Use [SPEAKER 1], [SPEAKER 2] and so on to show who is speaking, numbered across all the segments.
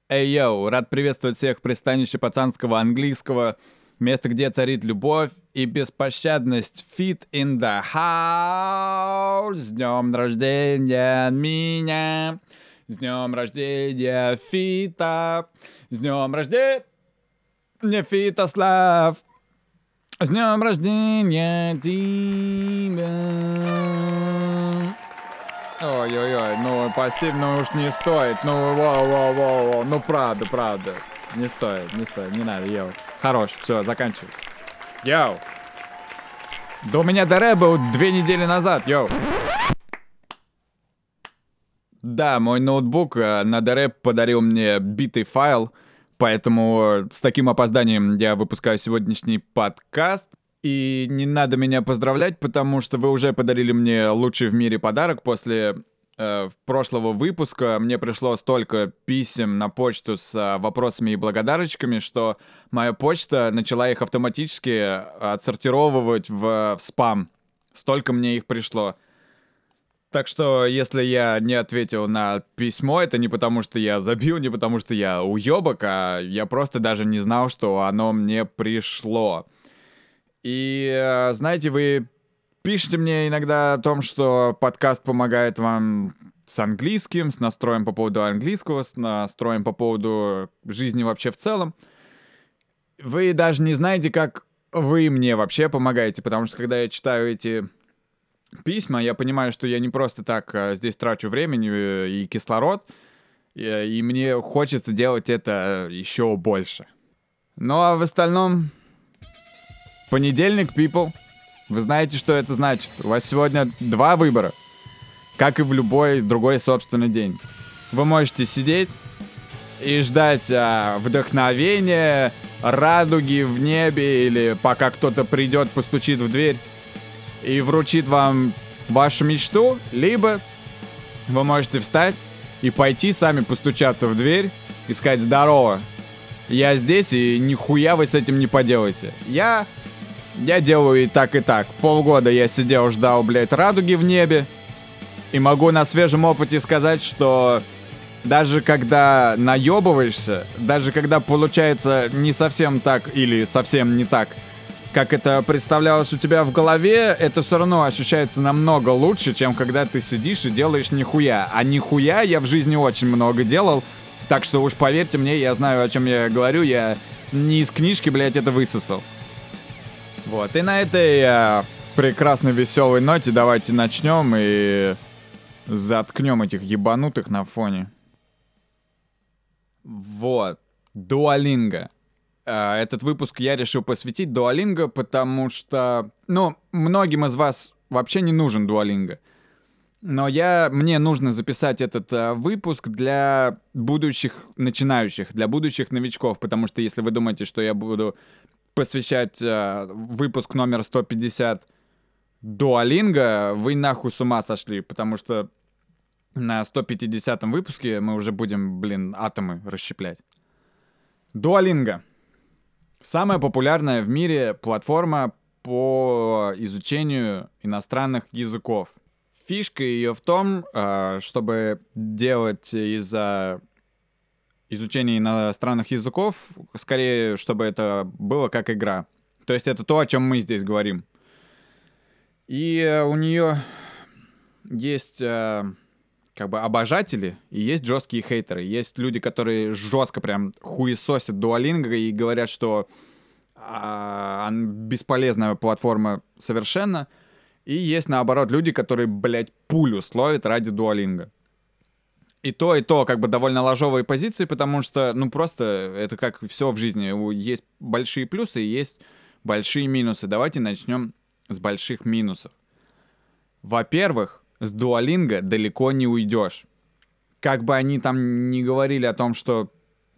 [SPEAKER 1] Эй, йоу, рад приветствовать всех в пристанище пацанского английского, место, где царит любовь и беспощадность. Fit in the house. С днем рождения меня, с днем рождения Фита, с днем рождения Фитослав, с днем рождения тебя. Ой-ой-ой, ну спасибо, ну уж не стоит, ну воу-воу-воу, ну правда, не стоит, не надо, йоу. Хорош, все, заканчивай. Йоу. Да у меня ДР был 2 недели назад, йоу. Да, мой ноутбук на ДР подарил мне битый файл, поэтому с таким опозданием я выпускаю сегодняшний подкаст. И не надо меня поздравлять, потому что вы уже подарили мне лучший в мире подарок. После прошлого выпуска мне пришло столько писем на почту с вопросами и благодарочками, что моя почта начала их автоматически отсортировывать в спам. Столько мне их пришло. Так что, если я не ответил на письмо, это не потому, что я забил, не потому, что я уёбок, а я просто даже не знал, что оно мне пришло. И, знаете, вы пишете мне иногда о том, что подкаст помогает вам с английским, с настроем по поводу английского, с настроем по поводу жизни вообще в целом. Вы даже не знаете, как вы мне вообще помогаете, потому что когда я читаю эти письма, я понимаю, что я не просто так здесь трачу времени и кислород, и мне хочется делать это еще больше. Ну а в остальном... Понедельник, people. Вы знаете, что это значит. У вас сегодня 2 выбора. Как и в любой другой собственный день. Вы можете сидеть и ждать вдохновения, радуги в небе, или пока кто-то придет, постучит в дверь и вручит вам вашу мечту. Либо вы можете встать и пойти сами постучаться в дверь и сказать: здорово, я здесь, и нихуя вы с этим не поделаете. Я делаю и так, и так. Полгода я сидел, ждал, блядь, радуги в небе. И могу на свежем опыте сказать, что даже когда наебываешься, даже когда получается не совсем так или совсем не так, как это представлялось у тебя в голове, это все равно ощущается намного лучше, чем когда ты сидишь и делаешь нихуя. А нихуя я в жизни очень много делал, так что уж поверьте мне, я знаю, о чем я говорю, я не из книжки, блядь, это высосал. Вот, и на этой прекрасной веселой ноте давайте начнем и заткнем этих ебанутых на фоне. Вот, Duolingo. Этот выпуск я решил посвятить Duolingo, потому что, многим из вас вообще не нужен Duolingo. Но мне нужно записать этот выпуск для будущих начинающих, для будущих новичков, потому что если вы думаете, что я буду посвящать выпуск номер 150 Duolingo, вы нахуй с ума сошли, потому что на 150-м выпуске мы уже будем, атомы расщеплять. Duolingo. Самая популярная в мире платформа по изучению иностранных языков. Фишка ее в том, чтобы делать из изучения иностранных языков, скорее, чтобы это было как игра. То есть это то, о чем мы здесь говорим. И у нее есть обожатели и есть жесткие хейтеры. Есть люди, которые жестко прям хуесосят Duolingo и говорят, что бесполезная платформа совершенно. И есть, наоборот, люди, которые, блядь, пулю словят ради Duolingo. И то, довольно ложовые позиции, потому что, просто это как все в жизни. Есть большие плюсы и есть большие минусы. Давайте начнем с больших минусов. Во-первых, с Duolingo далеко не уйдешь. Как бы они там ни говорили о том, что,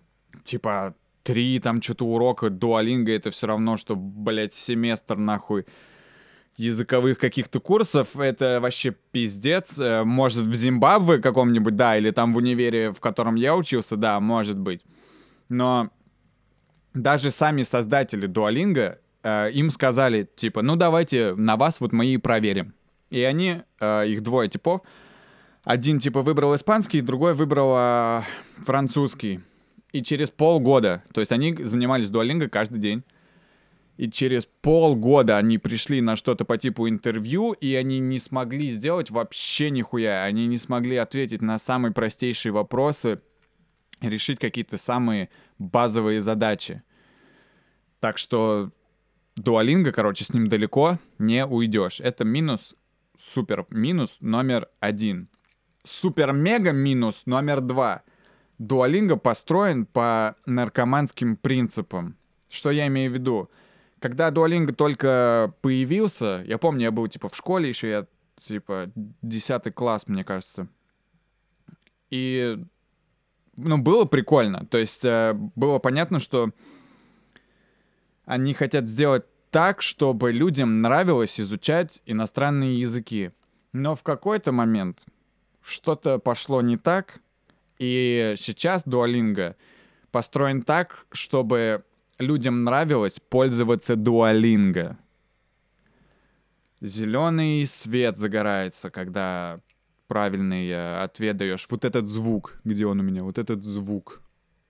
[SPEAKER 1] 3 там что-то урока Duolingo это все равно, что, блядь, семестр нахуй языковых каких-то курсов, это вообще пиздец. Может, в Зимбабве каком-нибудь, да, или там в универе, в котором я учился, да, может быть. Но даже сами создатели Duolingo, им сказали, давайте на вас вот мы и проверим. И они, их 2 типов, один, выбрал испанский, другой выбрал французский. И через полгода, то есть они занимались дуолинго каждый день, и через полгода они пришли на что-то по типу интервью, и они не смогли сделать вообще нихуя. Они не смогли ответить на самые простейшие вопросы, решить какие-то самые базовые задачи. Так что дуолинго, короче, с ним далеко не уйдешь. Это минус, супер минус номер 1. Супер-мега минус номер 2. Дуолинго построен по наркоманским принципам. Что я имею в виду? Когда дуолинго только появился, я помню, я был типа в школе еще, я типа 10 класс, мне кажется. И, ну, было прикольно. То есть было понятно, что они хотят сделать так, чтобы людям нравилось изучать иностранные языки. Но в какой-то момент что-то пошло не так, и сейчас Duolingo построен так, чтобы людям нравилось пользоваться Duolingo. Зеленый свет загорается, когда правильный ответ даешь. Вот этот звук, где он у меня? Вот этот звук.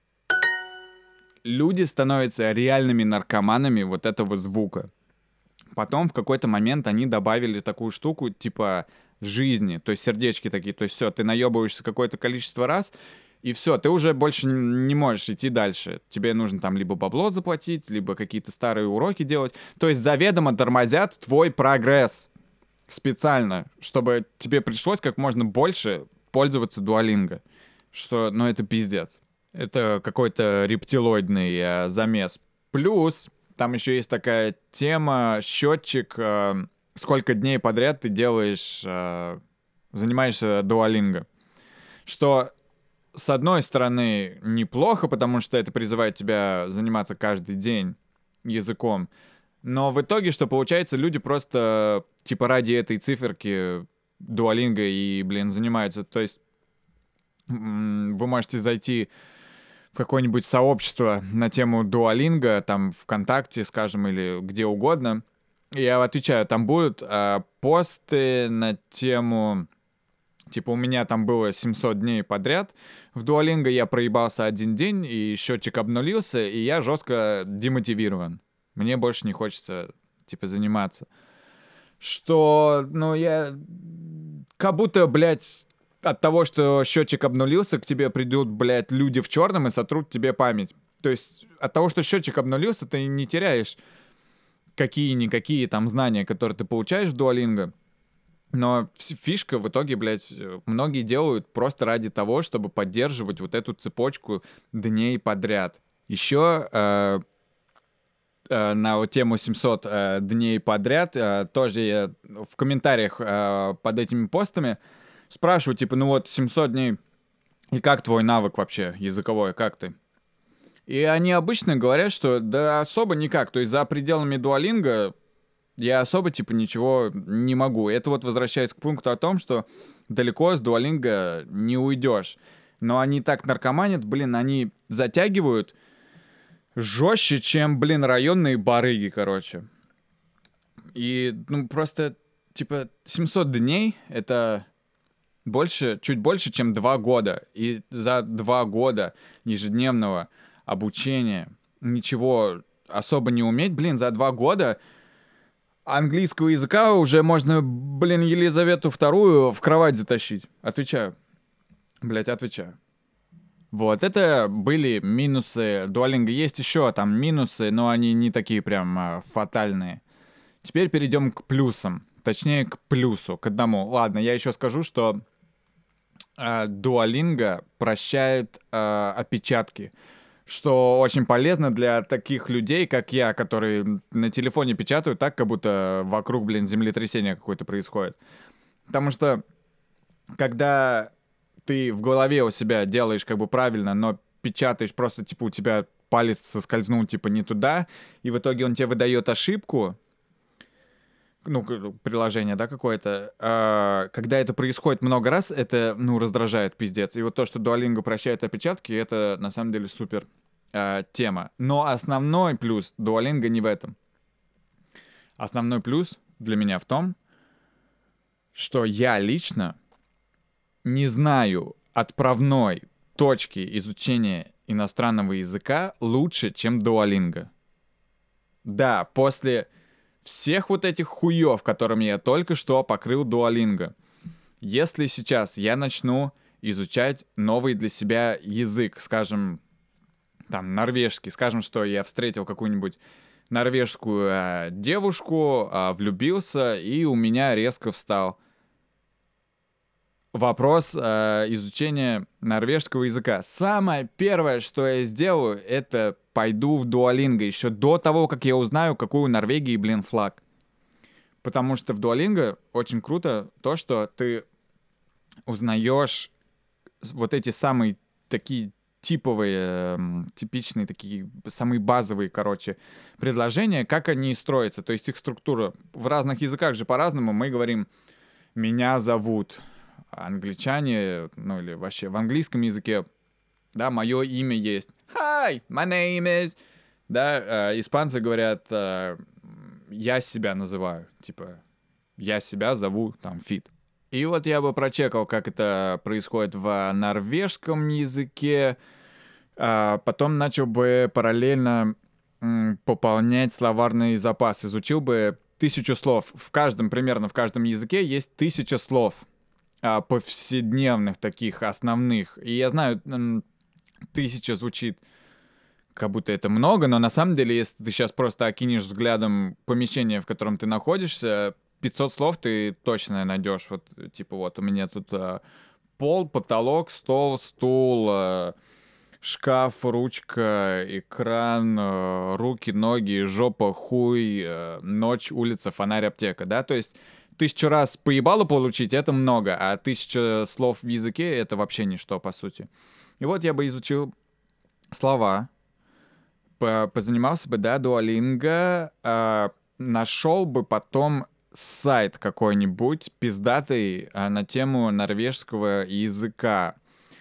[SPEAKER 1] Люди становятся реальными наркоманами вот этого звука. Потом в какой-то момент они добавили такую штуку типа жизни, то есть сердечки такие, то есть все, ты наебываешься какое-то количество раз, и все, ты уже больше не можешь идти дальше. Тебе нужно там либо бабло заплатить, либо какие-то старые уроки делать. То есть заведомо тормозят твой прогресс специально, чтобы тебе пришлось как можно больше пользоваться Duolingo. Что, ну это пиздец. Это какой-то рептилоидный замес. Плюс там еще есть такая тема, счетчик, сколько дней подряд ты делаешь, занимаешься Duolingo. Что, с одной стороны, неплохо, потому что это призывает тебя заниматься каждый день языком. Но в итоге, что получается, люди просто, типа, ради этой циферки Duolingo и, блин, занимаются. То есть вы можете зайти в какое-нибудь сообщество на тему Duolingo, там ВКонтакте, скажем, или где угодно. И я отвечаю, там будут посты на тему... Типа у меня там было 700 дней подряд. В Duolingo я проебался один день, и счетчик обнулился, и я жестко демотивирован. Мне больше не хочется, типа, заниматься. Что, ну, я... Как будто, блядь, от того, что счетчик обнулился, к тебе придут, блядь, люди в черном и сотрут тебе память. То есть от того, что счетчик обнулился, ты не теряешь какие-никакие там знания, которые ты получаешь в Duolingo. Но фишка в итоге, блядь, многие делают просто ради того, чтобы поддерживать вот эту цепочку дней подряд. Еще на вот тему 700 дней подряд тоже я в комментариях под этими постами спрашиваю, типа, ну вот 700 дней, и как твой навык вообще языковой, как ты? И они обычно говорят, что да особо никак, то есть за пределами Duolingo я особо, типа, ничего не могу. Это вот возвращаясь к пункту о том, что далеко с Duolingo не уйдешь. Но они так наркоманят, блин, они затягивают жестче, чем, блин, районные барыги, короче. И, ну, просто, типа, 700 дней — это больше, чуть больше, чем 2 года. И за 2 года ежедневного обучения ничего особо не уметь, блин, за 2 года... Английского языка уже можно, блин, Елизавету II в кровать затащить. Отвечаю. Блять, отвечаю. Вот, это были минусы Duolingo. Есть еще там минусы, но они не такие прям фатальные. Теперь перейдем к плюсам. Точнее, к плюсу, к одному. Ладно, я еще скажу, что Duolingo прощает опечатки. Что очень полезно для таких людей, как я, которые на телефоне печатают так, как будто вокруг, блин, землетрясение какое-то происходит. Потому что, когда ты в голове у себя делаешь как бы правильно, но печатаешь просто, типа, у тебя палец соскользнул, типа, не туда, и в итоге он тебе выдает ошибку, ну, приложение, да, какое-то, когда это происходит много раз, это, ну, раздражает пиздец. И вот то, что Duolingo прощает опечатки, это, на самом деле, супер тема. Но основной плюс Duolingo не в этом. Основной плюс для меня в том, что я лично не знаю отправной точки изучения иностранного языка лучше, чем Duolingo. Да, после всех вот этих хуев, которыми я только что покрыл Duolingo, если сейчас я начну изучать новый для себя язык, скажем, там, норвежский, скажем, что я встретил какую-нибудь норвежскую девушку, влюбился, и у меня резко встал вопрос изучения норвежского языка. Самое первое, что я сделаю, это пойду в Duolingo еще до того, как я узнаю, какой у Норвегии, блин, флаг. Потому что в Duolingo очень круто то, что ты узнаешь вот эти самые такие типовые, типичные, такие самые базовые, короче, предложения, как они строятся, то есть их структура. В разных языках же по-разному мы говорим «меня зовут», англичане, ну или вообще в английском языке, да, мое имя есть. Hi, my name is... Да, испанцы говорят, я себя называю, типа, я себя зову, там, Фит. И вот я бы прочекал, как это происходит в норвежском языке, потом начал бы параллельно пополнять словарный запас, изучил бы 1000 слов. Примерно в каждом языке есть 1000 слов. Повседневных таких основных. И я знаю, 1000 звучит как будто это много, но на самом деле, если ты сейчас просто окинешь взглядом помещение, в котором ты находишься, 500 слов ты точно найдешь. Вот, типа, вот у меня тут пол, потолок, стол, стул, шкаф, ручка, экран, руки, ноги, жопа, хуй, ночь, улица, фонарь, аптека, да, то есть 1000 раз поебало получить — это много, а 1000 слов в языке — это вообще ничто, по сути. И вот я бы изучил слова, позанимался бы, да, Duolingo, нашел бы потом сайт какой-нибудь пиздатый на тему норвежского языка.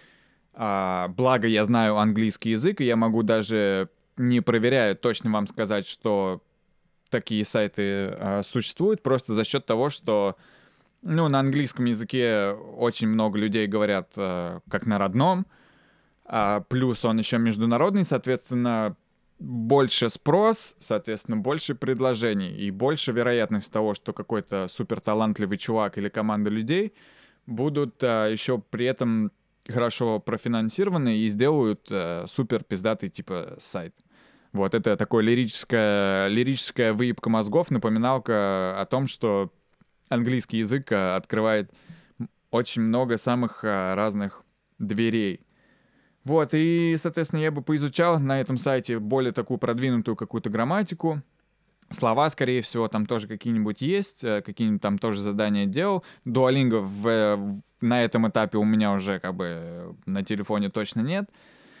[SPEAKER 1] Благо я знаю английский язык, и я могу даже, не проверяя, точно вам сказать, что такие сайты существуют, просто за счет того, что, ну, на английском языке очень много людей говорят как на родном, плюс он еще международный, соответственно, больше спрос, соответственно, больше предложений и больше вероятность того, что какой-то суперталантливый чувак или команда людей будут еще при этом хорошо профинансированы и сделают супер пиздатый типа сайт. Вот, это такое лирическая выебка мозгов, напоминалка о том, что английский язык открывает очень много самых разных дверей. Вот, и, соответственно, я бы поизучал на этом сайте более такую продвинутую какую-то грамматику. Слова, скорее всего, там тоже какие-нибудь есть, какие-нибудь там тоже задания делал. Duolingo на этом этапе у меня уже как бы на телефоне точно нет.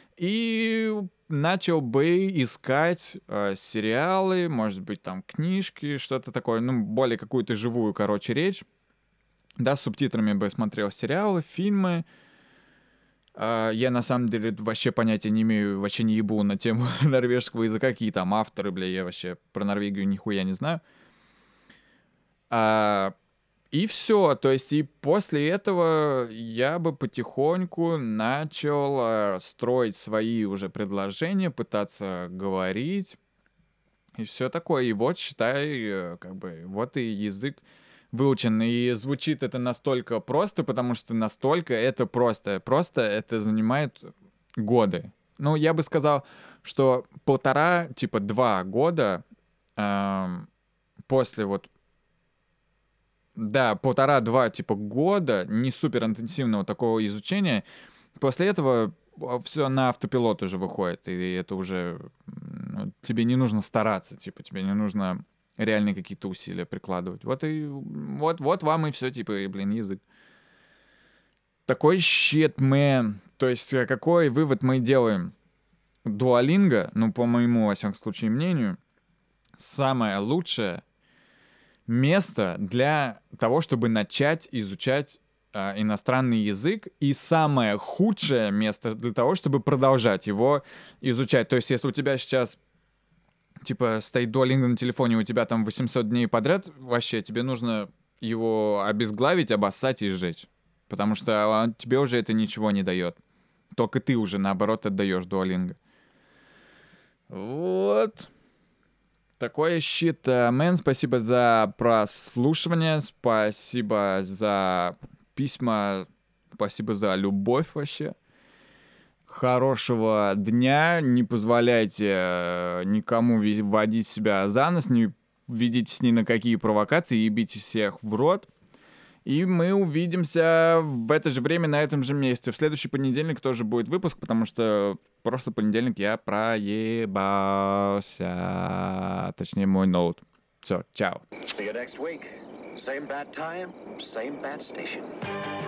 [SPEAKER 1] И начал бы искать сериалы, может быть, там книжки, что-то такое, ну, более какую-то живую, короче, речь. Да, с субтитрами бы смотрел сериалы, фильмы. Я, на самом деле, вообще понятия не имею, вообще не ебу на тему норвежского языка, какие там авторы, бля, я вообще про Норвегию нихуя не знаю. И все, то есть и после этого я бы потихоньку начал строить свои уже предложения, пытаться говорить и все такое. И вот, считай, как бы, вот и язык выучен. И звучит это настолько просто, потому что настолько это просто. Просто это занимает годы. Ну, я бы сказал, что 1,5, типа 2 года после вот, да, 1,5-2 типа года не супер интенсивного такого изучения. После этого все на автопилот уже выходит, и это уже тебе не нужно стараться, типа тебе не нужно реальные какие-то усилия прикладывать. Вот вам и все, типа, и, блин, язык. Такой shit, man. То есть какой вывод мы делаем? Duolingo, ну, по моему, во всяком случае, мнению, самое лучшее место для того, чтобы начать изучать иностранный язык, и самое худшее место для того, чтобы продолжать его изучать. То есть, если у тебя сейчас, типа, стоит Duolingo на телефоне, у тебя там 800 дней подряд, вообще, тебе нужно его обезглавить, обоссать и сжечь. Потому что тебе уже это ничего не дает. Только ты уже, наоборот, отдаешь Duolingo. Вот. Такой щит. Мэн, спасибо за прослушивание, спасибо за письма, спасибо за любовь вообще. Хорошего дня, не позволяйте никому водить себя за нос, не ведитесь ни на какие провокации, ебите всех в рот. И мы увидимся в это же время на этом же месте. В следующий понедельник тоже будет выпуск, потому что в прошлый понедельник я проебался. Точнее, мой ноут. Все, чао.
[SPEAKER 2] See you next week. Same bat time, same bat station.